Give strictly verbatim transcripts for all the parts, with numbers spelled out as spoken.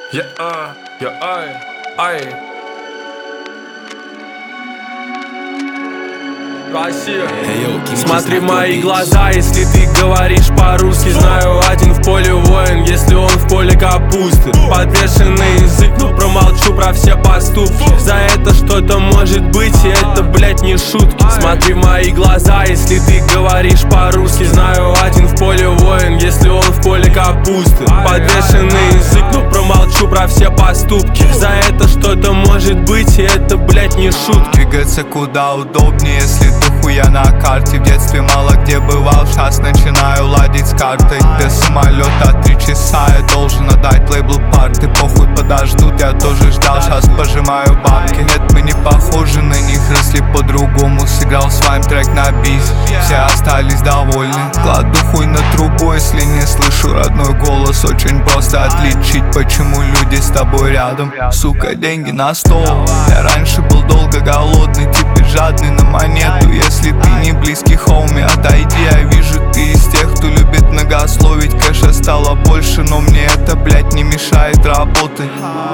Я, а, я, ай, ай. Россия. Смотри в мои глаза, если ты говоришь по-русски. Знаю, один в поле воин, если он в поле капусты. Подвешенный язык, но промолчу про все поступки. За это что-то может быть, и это, блять, не шутки. Смотри в мои глаза, если ты говоришь по-русски. Знаю, один в поле воин, если он в поле капусты. Подвешенный язык, но промолчу про все поступки. За это что-то может быть, и это, блять, не шутки. Двигаться куда удобнее, если дохуя на карте. В детстве мало где бывал, сейчас начинаю ладить с картой. До самолета три часа, я должен отдать лейбл парты. Похуй, подождут, я тоже ждал, сейчас пожимаю бабки. Нет, мы не похожи на них, росли по-другому. Сыграл с вами трек на бис, все остались довольны. Кладу хуй на трубу, если не слышу родной голос. Очень просто отличить, почему люди с тобой рядом. Сука, деньги на стол. Я раньше был долго голодный, теперь жадный на монету. Если ты не близкий, хоуми, отойди. Я вижу, ты из тех, кто любит многословить. Кэша стало больше, но мне это, блять, не мешает работать.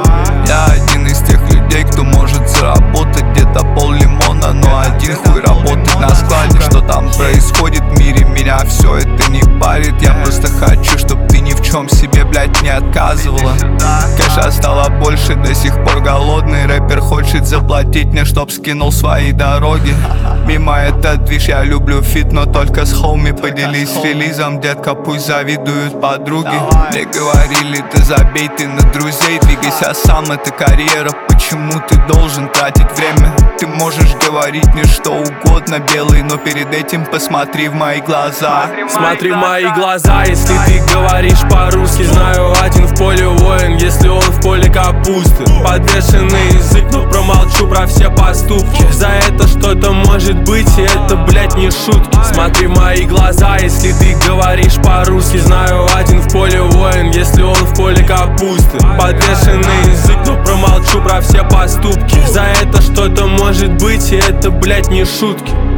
Я один из тех людей, кто может заработать где-то пол лимона, но один хуй работать на складе. Что там происходит в мире, меня все это не парит. Я просто хочу, чтоб ты ни в чем себе, блять, не отказывала. Кэша стало больше, до сих пор голодный. Рэпер хочет заплатить мне, чтоб скинул свои дороги. Мимо этот движ, я люблю фит, но только с хоуми. Поделись релизом, детка, пусть завидуют подруги. Мне говорили, ты забей, ты на друзей. Двигайся сам, это карьера. Почему ты должен тратить время? Ты можешь говорить мне что угодно, белый, но перед этим посмотри в мои глаза. Смотри в мои глаза, если ты говоришь по-русски. Знаю, один в поле воин, если он в поле капусты. Подвешенный язык, но промолчу про все поступки. За это что-то может быть, и это, блять, не шутки. Смотри в мои глаза, если ты говоришь по-русски. Знаю, один в поле воин, если он в поле капусты. Подвешенный язык, но промолчу про все поступки. За это что-то может быть, и это, блять, не шутки.